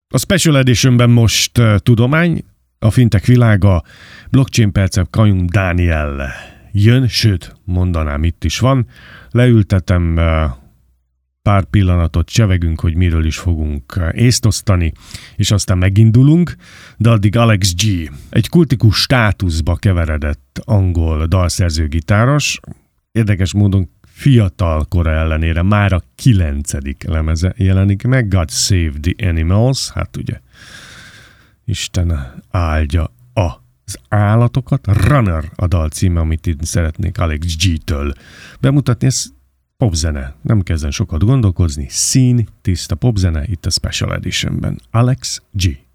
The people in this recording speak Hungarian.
A Special Editionben most tudomány, a fintech világa, blockchain percek, Kajun Dániel jön, sőt, mondanám, itt is van. Leültetem, pár pillanatot csevegünk, hogy miről is fogunk észt osztani, és aztán megindulunk, de addig Alex G. egy kultikus státuszba keveredett angol dalszerző-gitáros, érdekes módon fiatal kora ellenére már a 9. lemeze jelenik meg, God Save the Animals, hát ugye Isten áldja az állatokat, Runner a dal címe, amit itt szeretnék Alex G-től bemutatni, ez popzene, nem kezden sokat gondolkozni, szín, tiszta popzene itt a Special Editionben. Alex G.